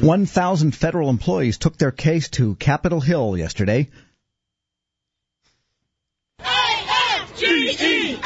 1,000 federal employees took their case to Capitol Hill yesterday. AFGE!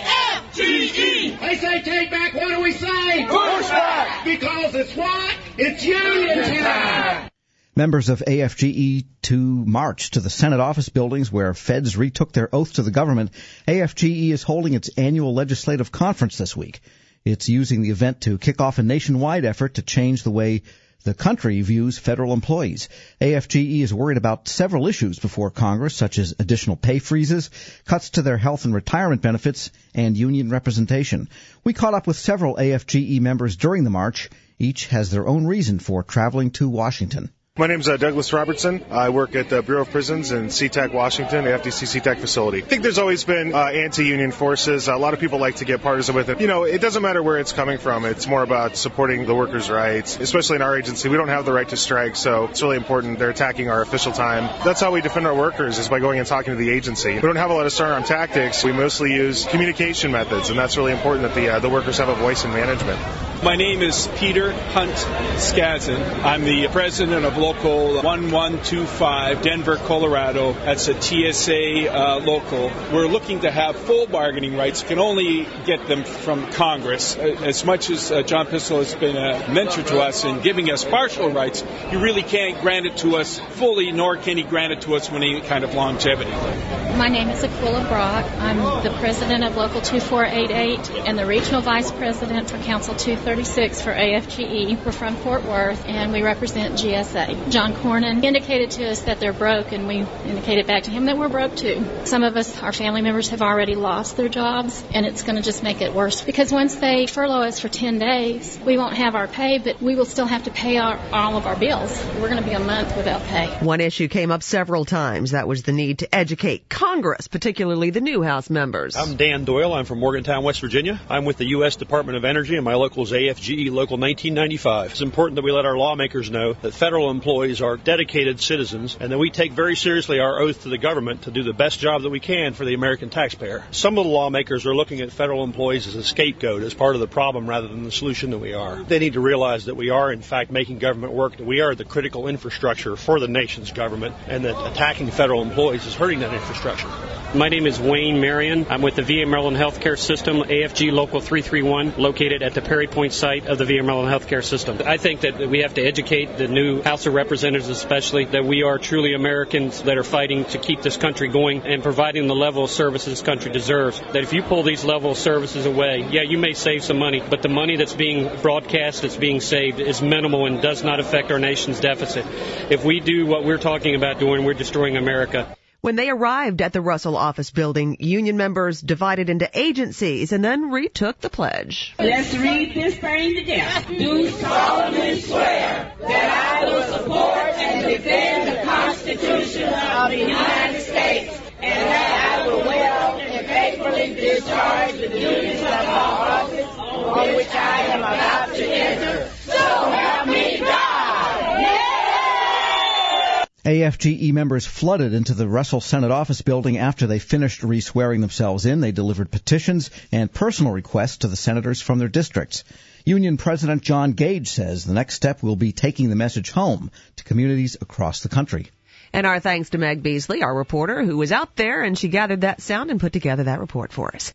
AFGE! They say take back, what do we say? Push back! Because it's what? It's union time! Members of AFGE marched to the Senate office buildings where feds retook their oath to the government. AFGE is holding its annual legislative conference this week. It's using the event to kick off a nationwide effort to change the way the country views federal employees. AFGE is worried about several issues before Congress, such as additional pay freezes, cuts to their health and retirement benefits, and union representation. We caught up with several AFGE members during the march. Each has their own reason for traveling to Washington. My name's Douglas Robertson. I work at the Bureau of Prisons in SeaTac, Washington, the FDC SeaTac facility. I think there's always been anti-union forces. A lot of people like to get partisan with it. You know, it doesn't matter where it's coming from. It's more about supporting the workers' rights, especially in our agency. We don't have the right to strike, so it's really important. They're attacking our official time. That's how we defend our workers, is by going and talking to the agency. We don't have a lot of strong-arm tactics. We mostly use communication methods, and that's really important that the workers have a voice in management. My name is Peter Hunt Skazin. I'm the president of Local 1125, Denver, Colorado. That's a TSA local. We're looking to have full bargaining rights. Can only get them from Congress. As much as John Pistole has been a mentor to us in giving us partial rights, he really can't grant it to us fully, nor can he grant it to us with any kind of longevity. My name is Aquila Brock. I'm the president of Local 2488 and the regional vice president for Council 236 for AFGE. We're from Fort Worth, and we represent GSA. John Cornyn indicated to us that they're broke, and we indicated back to him that we're broke too. Some of us, our family members, have already lost their jobs, and it's going to just make it worse. Because once they furlough us for 10 days, we won't have our pay, but we will still have to pay all of our bills. We're going to be a month without pay. One issue came up several times. That was the need to educate Congress, particularly the new House members. I'm Dan Doyle. I'm from Morgantown, West Virginia. I'm with the U.S. Department of Energy, and my local is AFGE Local 1995. It's important that we let our lawmakers know that federal employees are dedicated citizens and that we take very seriously our oath to the government to do the best job that we can for the American taxpayer. Some of the lawmakers are looking at federal employees as a scapegoat, as part of the problem rather than the solution that we are. They need to realize that we are, in fact, making government work, that we are the critical infrastructure for the nation's government, and that attacking federal employees is hurting that infrastructure. My name is Wayne Marion. I'm with the VA Maryland Healthcare System, AFG Local 331, located at the Perry Point site of the VA Maryland Healthcare System. I think that we have to educate the new House of Representatives especially that we are truly Americans that are fighting to keep this country going and providing the level of service this country deserves. That if you pull these level of services away, yeah, you may save some money, but the money that's being broadcast, that's being saved, is minimal and does not affect our nation's deficit. If we do what we're talking about doing, we're destroying America. When they arrived at the Russell office building, union members divided into agencies and then retook the pledge. Let's read this thing together. Do solemnly swear that I will support and defend the Constitution of the United States and that I will well and faithfully discharge the duties of my office on which I am about to enter. So help me God. AFGE members flooded into the Russell Senate office building after they finished re-swearing themselves in. They delivered petitions and personal requests to the senators from their districts. Union President John Gage says the next step will be taking the message home to communities across the country. And our thanks to Meg Beasley, our reporter, who was out there, and she gathered that sound and put together that report for us.